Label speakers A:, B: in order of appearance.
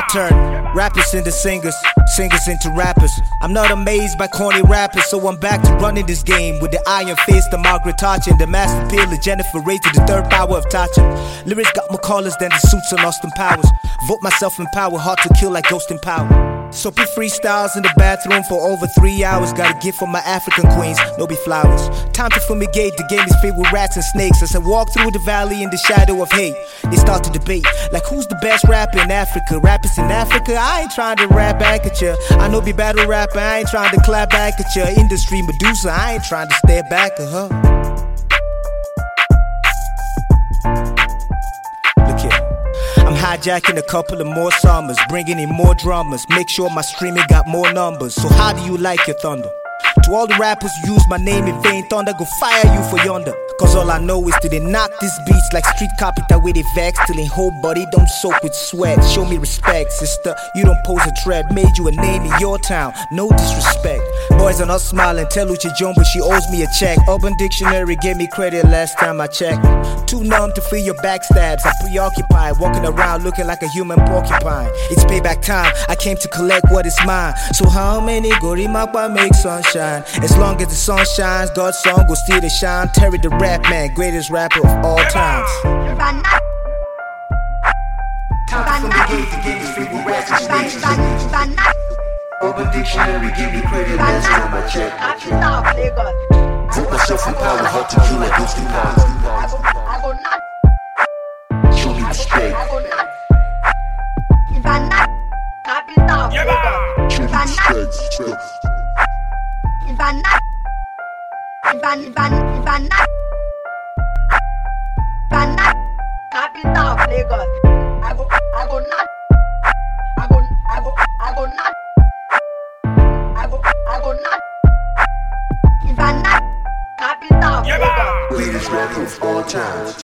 A: turn rappers into singers, singers into rappers. I'm not amazed by corny rappers, so I'm back to running this game with the iron fist of Margaret Thatcher and the master appeal of Jennifer Ray to the third power of Thatcher. Lyrics got more colors than the suits on Austin Powers. Vote myself in power, hard to kill like Ghost in Power. Soapy freestyles in the bathroom for over 3 hours. Got a gift for my African queens, no be flowers. Time to fumigate, the game is filled with rats and snakes. As I walk through the valley in the shadow of hate, they start to debate, like who's the best rapper in Africa? Rappers in Africa, I ain't trying to rap back at ya. I know be battle rapper, I ain't trying to clap back at ya. Industry Medusa, I ain't trying to stare back at her. Look here, I'm hijacking a couple of more summers, bringing in more drummers, make sure my streaming got more numbers. So how do you like your thunder? To all the rappers who use my name in vain, thunder go fire you for yonder. Cause all I know is till they knock these beats like street carpenter with a vex. Till in whole body don't soak with sweat. Show me respect, sister, you don't pose a threat. Made you a name in your town, no disrespect. Boys are not smiling, tell Uche Jumbo she owes me a check. Urban Dictionary gave me credit last time I checked. Too numb to feel your backstabs, I'm preoccupied, walking around looking like a human porcupine. It's payback time, I came to collect what is mine. So how many Gorimapa make sunshine? As long as the sun shines, God's song will still to shine. Terry the Rap Man, greatest rapper of all times.
B: Urban Dictionary give me credit last time I checked. Put myself in power, hard to kill like Ghost in Power. Show me respect. Show me respect.
C: Capital of Lagos. I go not. Capital of Lagos.
B: Greatest rapper of all time.